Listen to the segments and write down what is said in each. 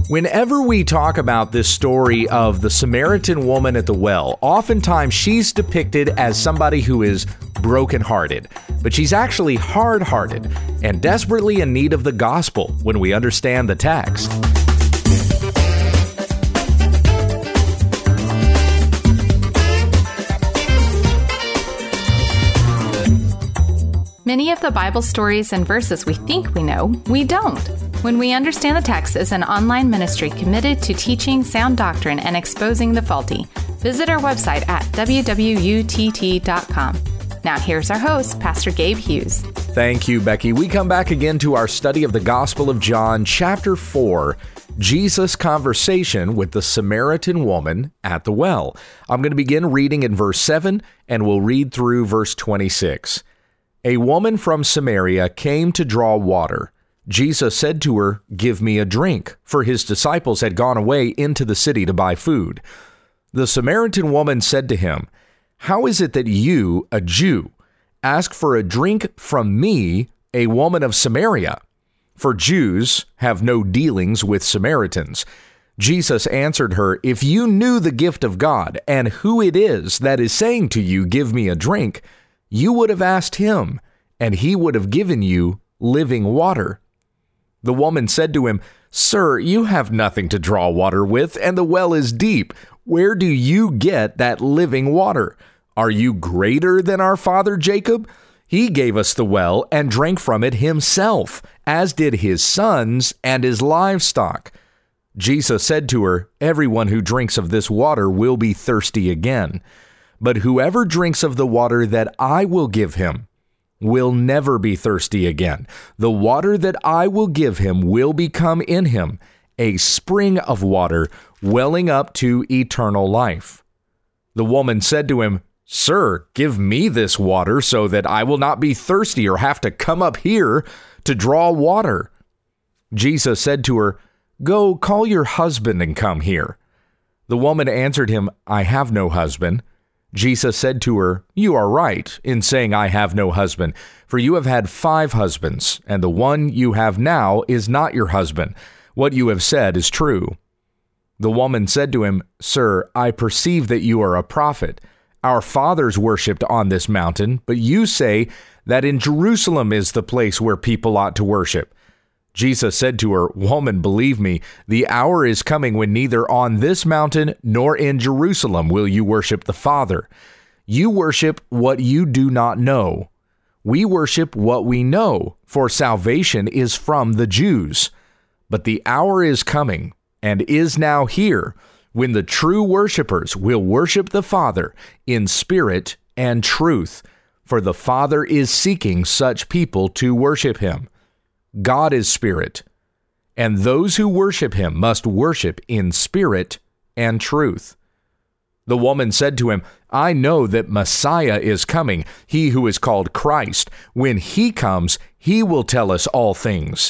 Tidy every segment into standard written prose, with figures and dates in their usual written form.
Whenever we talk about this story of the Samaritan woman at the well, oftentimes she's depicted as somebody who is brokenhearted, but she's actually hard-hearted and desperately in need of the gospel when we understand the text. Many of the Bible stories and verses we think we know, we don't. When We Understand the Text is an online ministry committed to teaching sound doctrine and exposing the faulty. Visit our website at www.utt.com. Now here's our host, Pastor Gabe Hughes. Thank you, Becky. We come back again to our study of the Gospel of John, chapter 4, Jesus' conversation with the Samaritan woman at the well. I'm going to begin reading in verse 7, and we'll read through verse 26. A woman from Samaria came to draw water. Jesus said to her, "Give me a drink," for his disciples had gone away into the city to buy food. The Samaritan woman said to him, "How is it that you, a Jew, ask for a drink from me, a woman of Samaria? For Jews have no dealings with Samaritans." Jesus answered her, "If you knew the gift of God and who it is that is saying to you, 'Give me a drink,' you would have asked him, and he would have given you living water." The woman said to him, "Sir, you have nothing to draw water with, and the well is deep. Where do you get that living water? Are you greater than our father Jacob? He gave us the well and drank from it himself, as did his sons and his livestock." Jesus said to her, "Everyone who drinks of this water will be thirsty again. But whoever drinks of the water that I will give him will never be thirsty again. The water that I will give him will become in him a spring of water welling up to eternal life." The woman said to him, "Sir, give me this water so that I will not be thirsty or have to come up here to draw water." Jesus said to her, "Go, call your husband and come here." The woman answered him, "I have no husband." Jesus said to her, "You are right in saying I have no husband, for you have had 5 husbands, and the one you have now is not your husband. What you have said is true." The woman said to him, "Sir, I perceive that you are a prophet. Our fathers worshipped on this mountain, but you say that in Jerusalem is the place where people ought to worship." Jesus said to her, "Woman, believe me, the hour is coming when neither on this mountain nor in Jerusalem will you worship the Father. You worship what you do not know. We worship what we know, for salvation is from the Jews. But the hour is coming, and is now here, when the true worshipers will worship the Father in spirit and truth, for the Father is seeking such people to worship him. God is spirit, and those who worship him must worship in spirit and truth." The woman said to him, "I know that Messiah is coming, he who is called Christ. When he comes, he will tell us all things."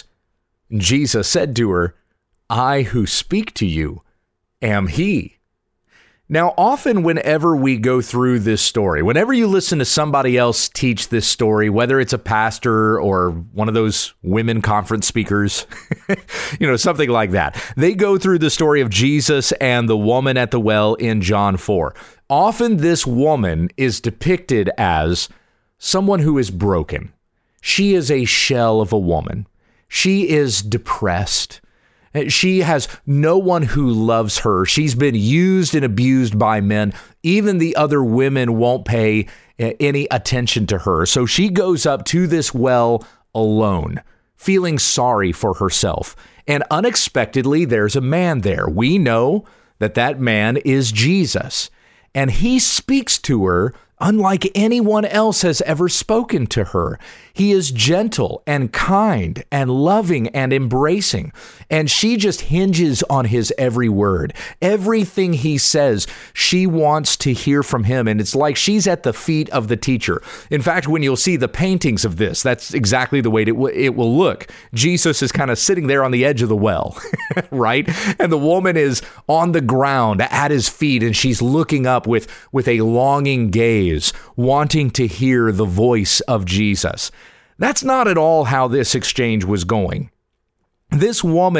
Jesus said to her, "I who speak to you am he." Now, often whenever we go through this story, whenever you listen to somebody else teach this story, whether it's a pastor or one of those women conference speakers, something like that, they go through the story of Jesus and the woman at the well in John 4. Often this woman is depicted as someone who is broken. She is a shell of a woman. She is depressed. She has no one who loves her. She's been used and abused by men. Even the other women won't pay any attention to her. So she goes up to this well alone, feeling sorry for herself. And unexpectedly, there's a man there. We know that that man is Jesus. And he speaks to her unlike anyone else has ever spoken to her. He is gentle and kind and loving and embracing. And she just hinges on his every word. Everything he says, she wants to hear from him. And it's like she's at the feet of the teacher. In fact, when you'll see the paintings of this, that's exactly the way it will look. Jesus is kind of sitting there on the edge of the well, right? And the woman is on the ground at his feet, and she's looking up with a longing gaze, wanting to hear the voice of Jesus. That's not at all how this exchange was going. This woman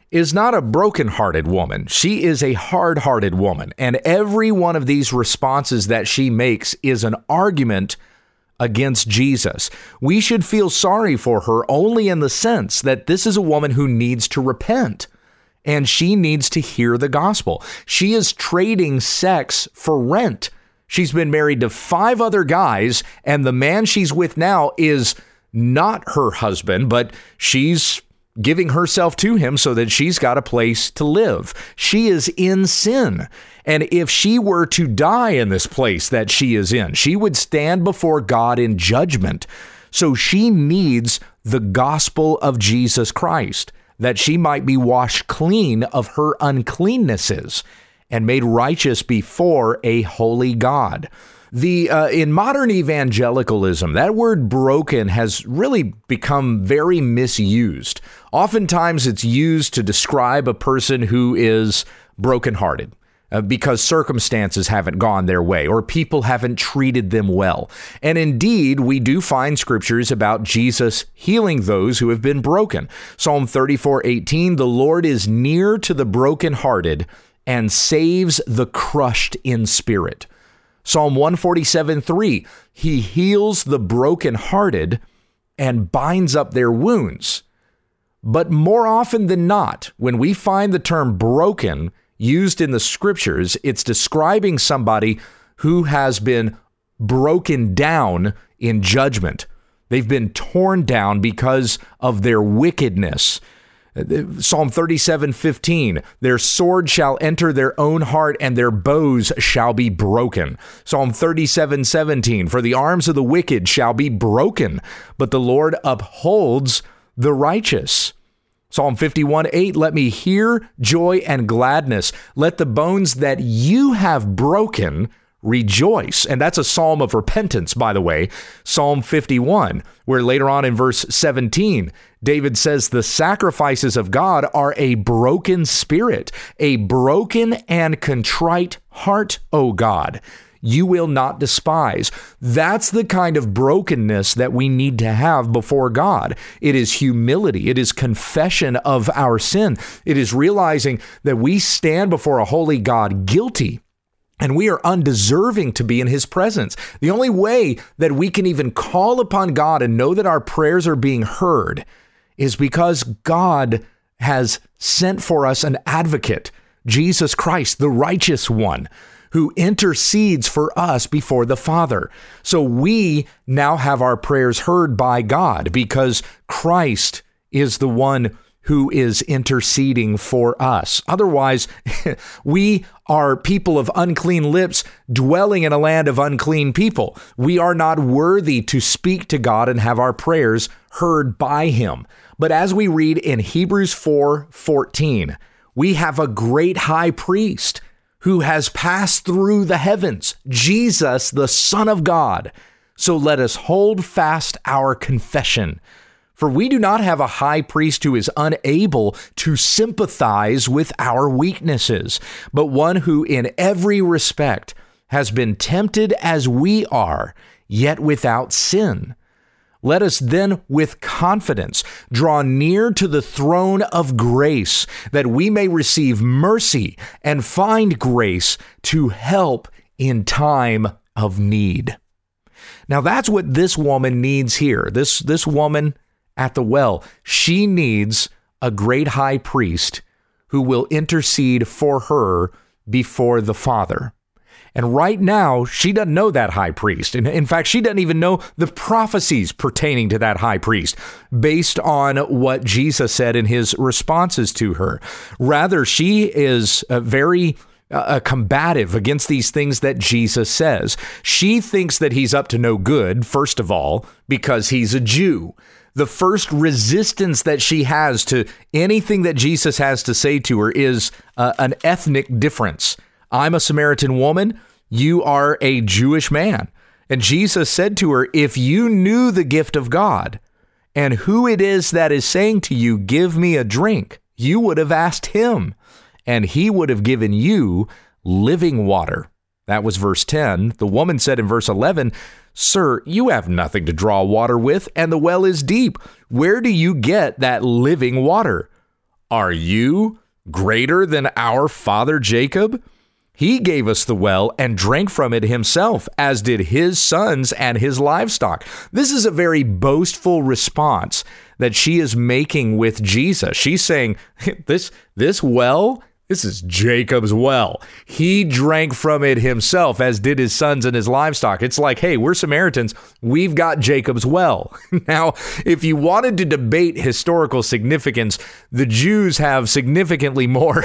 is not a brokenhearted woman. She is a hard-hearted woman. And every one of these responses that she makes is an argument against Jesus. We should feel sorry for her only in the sense that this is a woman who needs to repent, and she needs to hear the gospel. She is trading sex for rent. She's been married to 5 other guys, and the man she's with now is not her husband, but she's giving herself to him so that she's got a place to live. She is in sin. And if she were to die in this place that she is in, she would stand before God in judgment. So she needs the gospel of Jesus Christ, that she might be washed clean of her uncleannesses and made righteous before a holy God. In modern evangelicalism, that word broken has really become very misused. Oftentimes it's used to describe a person who is brokenhearted because circumstances haven't gone their way or people haven't treated them well. And indeed, we do find scriptures about Jesus healing those who have been broken. Psalm 34:18, the Lord is near to the brokenhearted and saves the crushed in spirit. Psalm 147:3, he heals the brokenhearted and binds up their wounds. But more often than not, when we find the term broken used in the scriptures, it's describing somebody who has been broken down in judgment. They've been torn down because of their wickedness. Psalm 37:15, their sword shall enter their own heart and their bows shall be broken. Psalm 37:17, for the arms of the wicked shall be broken, but the Lord upholds the righteous. Psalm 51:8, let me hear joy and gladness. Let the bones that you have broken rejoice. And that's a psalm of repentance, by the way. Psalm 51, where later on in verse 17, David says, the sacrifices of God are a broken spirit, a broken and contrite heart, O God, you will not despise. That's the kind of brokenness that we need to have before God. It is humility. It is confession of our sin. It is realizing that we stand before a holy God guilty, and we are undeserving to be in his presence. The only way that we can even call upon God and know that our prayers are being heard is because God has sent for us an advocate, Jesus Christ, the righteous one, who intercedes for us before the Father. So we now have our prayers heard by God because Christ is the one who is interceding for us. Otherwise, we are people of unclean lips dwelling in a land of unclean people. We are not worthy to speak to God and have our prayers heard by him. But as we read in Hebrews 4:14, we have a great high priest who has passed through the heavens, Jesus, the Son of God. So let us hold fast our confession. For we do not have a high priest who is unable to sympathize with our weaknesses, but one who in every respect has been tempted as we are, yet without sin. Let us then with confidence draw near to the throne of grace, that we may receive mercy and find grace to help in time of need. Now that's what this woman needs here. This woman at the well, she needs a great high priest who will intercede for her before the Father. And right now, she doesn't know that high priest. And in fact, she doesn't even know the prophecies pertaining to that high priest based on what Jesus said in his responses to her. Rather, she is very combative against these things that Jesus says. She thinks that he's up to no good, first of all, because he's a Jew. The first resistance that she has to anything that Jesus has to say to her is an ethnic difference. I'm a Samaritan woman. You are a Jewish man. And Jesus said to her, if you knew the gift of God and who it is that is saying to you, give me a drink, you would have asked him, and he would have given you living water. That was verse 10. The woman said in verse 11, Sir, you have nothing to draw water with, and the well is deep. Where do you get that living water? Are you greater than our father Jacob? He gave us the well and drank from it himself, as did his sons and his livestock. This is a very boastful response that she is making with Jesus. She's saying, this well, this is Jacob's well. He drank from it himself, as did his sons and his livestock. It's like, hey, we're Samaritans. We've got Jacob's well. Now, if you wanted to debate historical significance, the Jews have significantly more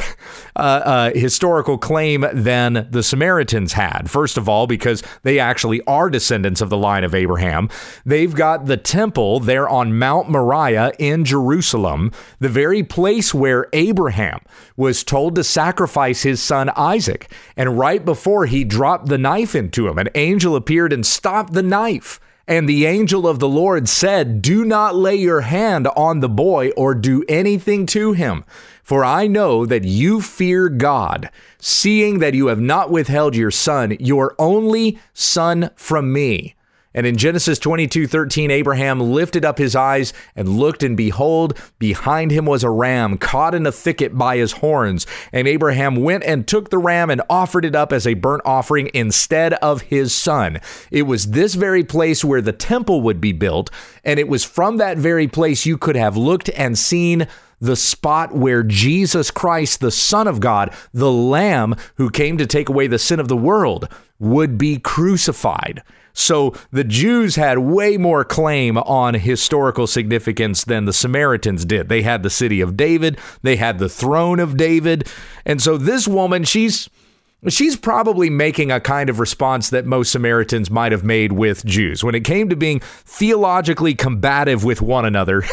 historical claim than the Samaritans had. First of all, because they actually are descendants of the line of Abraham. They've got the temple there on Mount Moriah in Jerusalem, the very place where Abraham was told to sacrifice his son Isaac. And right before he dropped the knife into him, an angel appeared and stopped the knife. And the angel of the Lord said, "Do not lay your hand on the boy or do anything to him. For I know that you fear God, seeing that you have not withheld your son, your only son, from me." And in Genesis 22:13, Abraham lifted up his eyes and looked, and behold, behind him was a ram caught in a thicket by his horns. And Abraham went and took the ram and offered it up as a burnt offering instead of his son. It was this very place where the temple would be built, and it was from that very place you could have looked and seen the spot where Jesus Christ, the Son of God, the Lamb who came to take away the sin of the world, would be crucified. So the Jews had way more claim on historical significance than the Samaritans did. They had the city of David. They had the throne of David. And so this woman, she's probably making a kind of response that most Samaritans might have made with Jews. When it came to being theologically combative with one another,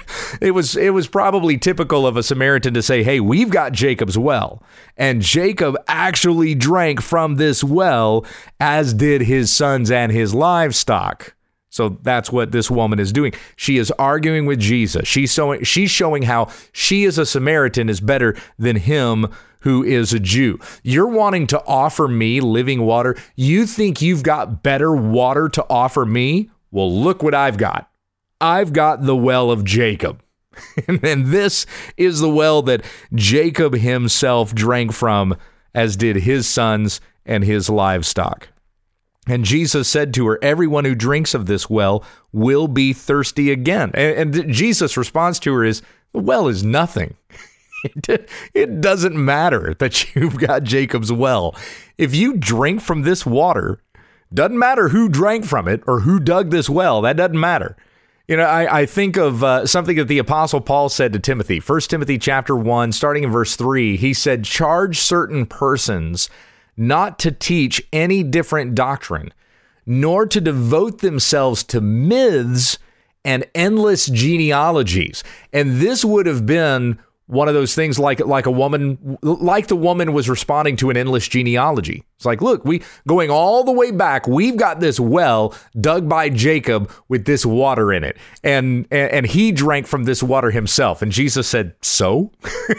it was probably typical of a Samaritan to say, hey, we've got Jacob's well. And Jacob actually drank from this well, as did his sons and his livestock. So that's what this woman is doing. She is arguing with Jesus. She's showing how she as a Samaritan is better than him who is a Jew. You're wanting to offer me living water. You think you've got better water to offer me? Well, look what I've got. I've got the well of Jacob. And this is the well that Jacob himself drank from, as did his sons and his livestock. And Jesus said to her, everyone who drinks of this well will be thirsty again. And Jesus' response to her is, the well is nothing. It doesn't matter that you've got Jacob's well. If you drink from this water, doesn't matter who drank from it or who dug this well. That doesn't matter. You know, I think of something that the Apostle Paul said to Timothy. 1 Timothy chapter 1, starting in verse 3, he said, charge certain persons not to teach any different doctrine, nor to devote themselves to myths and endless genealogies. And this would have been one of those things like a woman, like the woman was responding to an endless genealogy. It's like, look, we going all the way back, we've got this well dug by Jacob with this water in it. And he drank from this water himself. And Jesus said, so?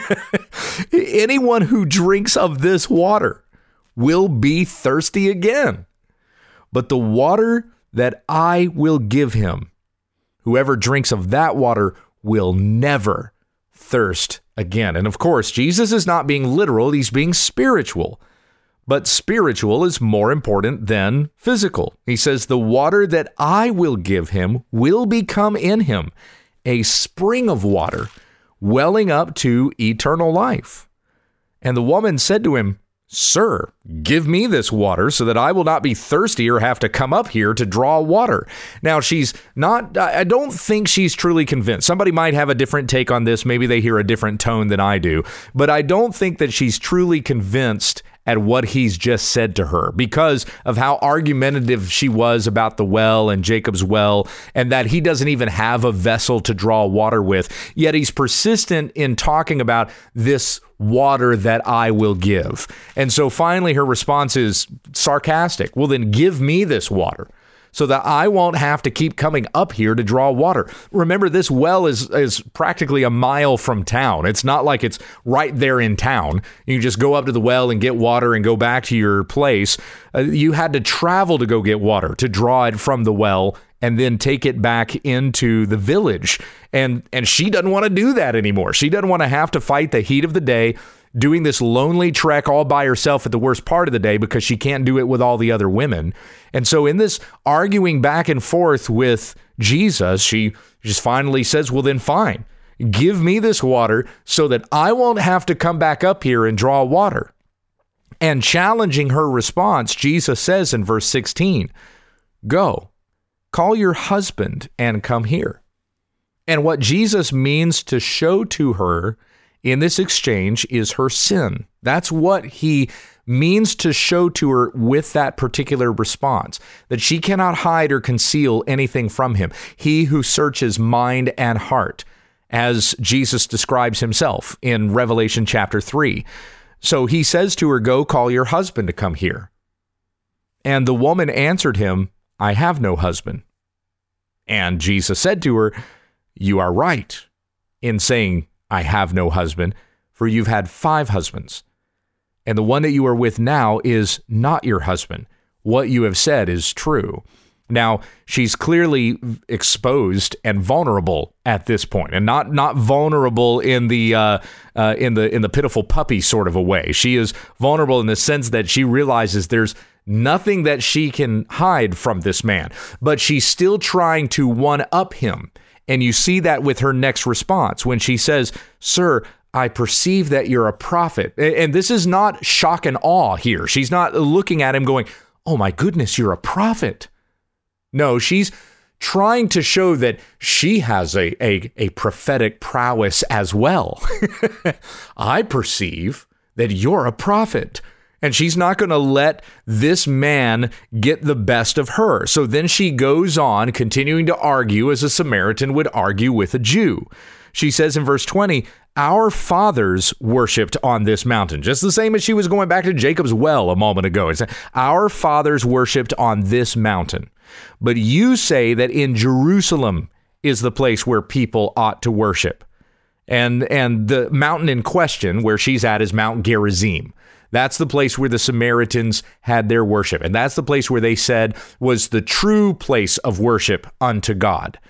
Anyone who drinks of this water will be thirsty again. But the water that I will give him, whoever drinks of that water will never thirst again. And of course, Jesus is not being literal, he's being spiritual. But spiritual is more important than physical. He says, the water that I will give him will become in him a spring of water welling up to eternal life. And the woman said to him, Sir, give me this water so that I will not be thirsty or have to come up here to draw water. Now, she's not, I don't think she's truly convinced. Somebody might have a different take on this. Maybe they hear a different tone than I do. But I don't think that she's truly convinced at what he's just said to her because of how argumentative she was about the well and Jacob's well, and that he doesn't even have a vessel to draw water with. Yet he's persistent in talking about this water that I will give. And so finally her response is sarcastic. Well, then give me this water so that I won't have to keep coming up here to draw water. Remember, this well is practically a mile from town. It's not like it's right there in town. You can just go up to the well and get water and go back to your place. You had to travel to go get water, to draw it from the well and then take it back into the village. And she doesn't want to do that anymore. She doesn't want to have to fight the heat of the day, doing this lonely trek all by herself at the worst part of the day because she can't do it with all the other women. And so in this arguing back and forth with Jesus, she just finally says, well, then fine, give me this water so that I won't have to come back up here and draw water. And challenging her response, Jesus says in verse 16, go, call your husband and come here. And what Jesus means to show to her in this exchange is her sin. That's what he means to show to her with that particular response, that she cannot hide or conceal anything from him. He who searches mind and heart, as Jesus describes himself in Revelation chapter 3. So he says to her, go call your husband to come here. And the woman answered him, I have no husband. And Jesus said to her, you are right in saying, I have no husband, for you've had 5 husbands. And the one that you are with now is not your husband. What you have said is true. Now, she's clearly exposed and vulnerable at this point, and not vulnerable in the pitiful puppy sort of a way. She is vulnerable in the sense that she realizes there's nothing that she can hide from this man, but she's still trying to one-up him. And you see that with her next response when she says, sir, I perceive that you're a prophet. And this is not shock and awe here. She's not looking at him going, oh my goodness, you're a prophet. No, she's trying to show that she has a prophetic prowess as well. I perceive that you're a prophet. And she's not going to let this man get the best of her. So then she goes on, continuing to argue as a Samaritan would argue with a Jew. She says in verse 20, our fathers worshipped on this mountain, just the same as she was going back to Jacob's well a moment ago. It's our fathers worshipped on this mountain. But you say that in Jerusalem is the place where people ought to worship. And the mountain in question where she's at is Mount Gerizim. That's the place where the Samaritans had their worship. And that's the place where they said was the true place of worship unto God.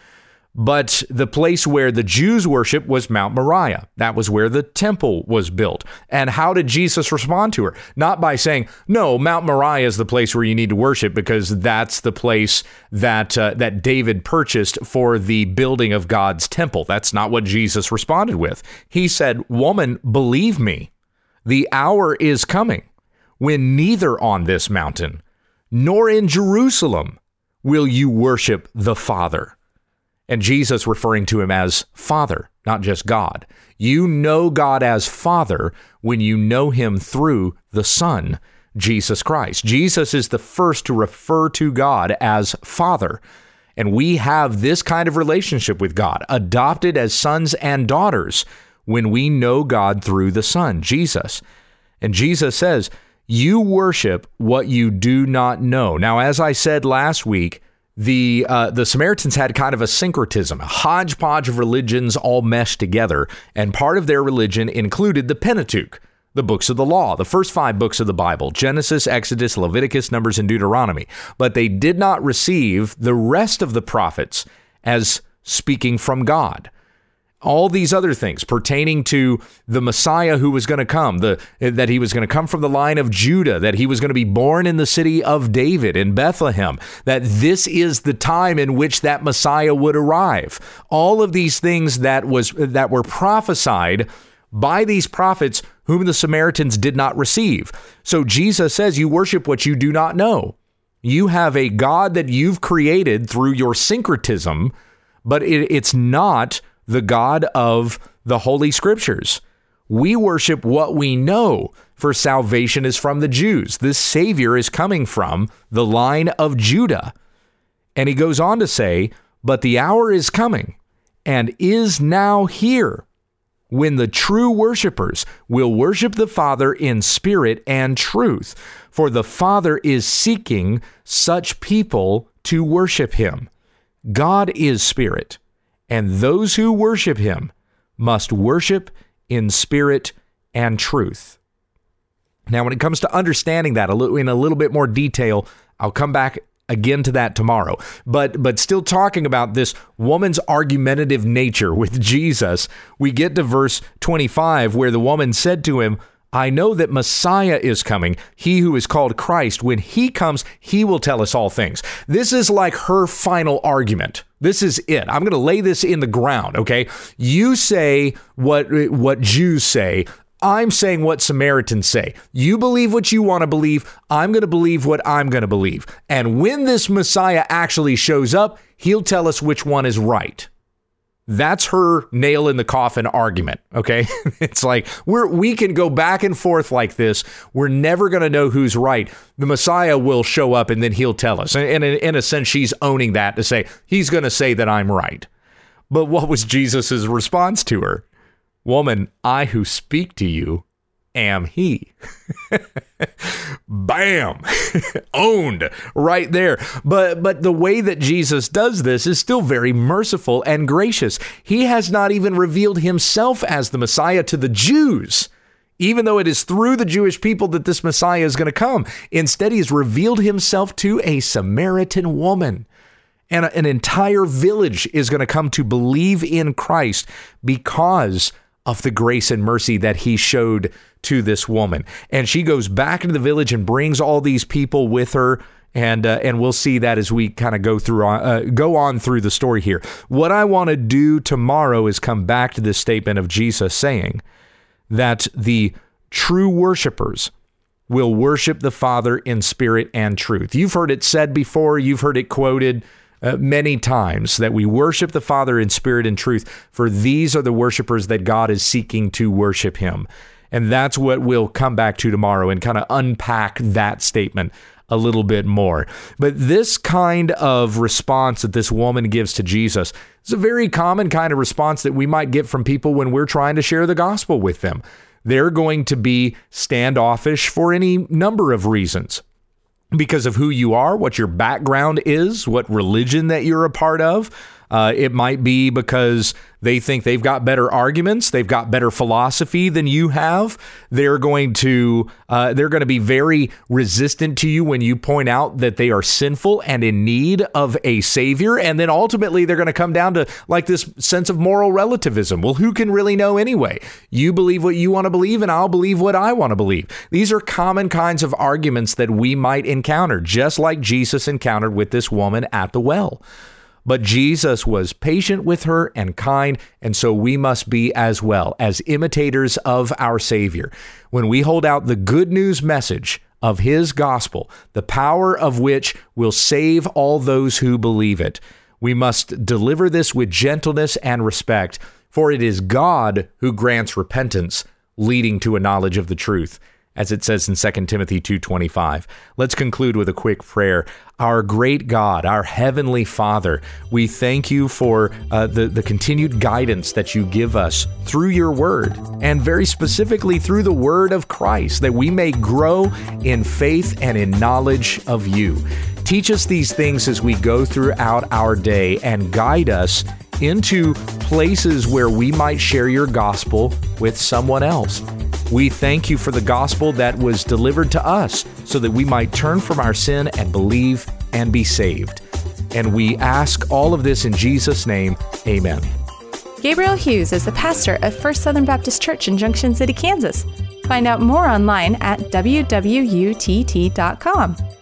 But the place where the Jews worship was Mount Moriah. That was where the temple was built. And how did Jesus respond to her? Not by saying, no, Mount Moriah is the place where you need to worship because that's the place that David purchased for the building of God's temple. That's not what Jesus responded with. He said, woman, believe me, the hour is coming when neither on this mountain nor in Jerusalem will you worship the Father. And Jesus referring to him as Father, not just God. You know God as Father when you know him through the Son, Jesus Christ. Jesus is the first to refer to God as Father. And we have this kind of relationship with God, adopted as sons and daughters when we know God through the Son, Jesus. And Jesus says, you worship what you do not know. Now, as I said last week, the Samaritans had kind of a syncretism, a hodgepodge of religions all meshed together. And part of their religion included the Pentateuch, the books of the law, the first 5 books of the Bible, Genesis, Exodus, Leviticus, Numbers, and Deuteronomy. But they did not receive the rest of the prophets as speaking from God. All these other things pertaining to the Messiah who was going to come, that he was going to come from the line of Judah, that he was going to be born in the city of David in Bethlehem, that this is the time in which that Messiah would arrive. All of these things that were prophesied by these prophets whom the Samaritans did not receive. So Jesus says, you worship what you do not know. You have a God that you've created through your syncretism, but it's not the God of the Holy Scriptures. We worship what we know, for salvation is from the Jews. This Savior is coming from the line of Judah. And he goes on to say, but the hour is coming and is now here when the true worshipers will worship the Father in spirit and truth, for the Father is seeking such people to worship him. God is spirit, and those who worship him must worship in spirit and truth. Now, when it comes to understanding that in a little bit more detail, I'll come back again to that tomorrow. But still talking about this woman's argumentative nature with Jesus, we get to verse 25 where the woman said to him, I know that Messiah is coming, he who is called Christ. When he comes, he will tell us all things. This is like her final argument. This is it. I'm going to lay this in the ground, okay? You say what Jews say. I'm saying what Samaritans say. You believe what you want to believe. I'm going to believe what I'm going to believe. And when this Messiah actually shows up, he'll tell us which one is right. That's her nail in the coffin argument, okay? It's like we can go back and forth like this. We're never going to know who's right. The Messiah will show up and then he'll tell us. And in a sense, she's owning that to say, he's going to say that I'm right. But what was Jesus's response to her? Woman, I who speak to you am he. Bam! Owned right there. But the way that Jesus does this is still very merciful and gracious. He has not even revealed himself as the Messiah to the Jews, even though it is through the Jewish people that this Messiah is going to come. Instead, he has revealed himself to a Samaritan woman. And an entire village is going to come to believe in Christ because of the grace and mercy that he showed to this woman. And she goes back into the village and brings all these people with her. And we'll see that as we kind of go on through the story here. What I want to do tomorrow is come back to this statement of Jesus saying that the true worshipers will worship the Father in spirit and truth. You've heard it said before. You've heard it quoted many times that we worship the Father in spirit and truth, for these are the worshipers that God is seeking to worship him. And that's what we'll come back to tomorrow and kind of unpack that statement a little bit more. But this kind of response that this woman gives to Jesus is a very common kind of response that we might get from people when we're trying to share the gospel with them. They're going to be standoffish for any number of reasons. Because of who you are, what your background is, what religion that you're a part of. It might be because they think they've got better arguments, they've got better philosophy than you have. They're going to be very resistant to you when you point out that they are sinful and in need of a savior. And then ultimately they're going to come down to like this sense of moral relativism. Well, who can really know anyway? You believe what you want to believe and I'll believe what I want to believe. These are common kinds of arguments that we might encounter, just like Jesus encountered with this woman at the well. But Jesus was patient with her and kind, and so we must be as well, as imitators of our Savior. When we hold out the good news message of his gospel, the power of which will save all those who believe it, we must deliver this with gentleness and respect, for it is God who grants repentance, leading to a knowledge of the truth, as it says in 2 Timothy 2:25. Let's conclude with a quick prayer. Our great God, our heavenly Father, we thank you for the continued guidance that you give us through your word, and very specifically through the word of Christ, that we may grow in faith and in knowledge of you. Teach us these things as we go throughout our day and guide us into places where we might share your gospel with someone else. We thank you for the gospel that was delivered to us so that we might turn from our sin and believe and be saved. And we ask all of this in Jesus' name. Amen. Gabriel Hughes is the pastor of First Southern Baptist Church in Junction City, Kansas. Find out more online at wwutt.com.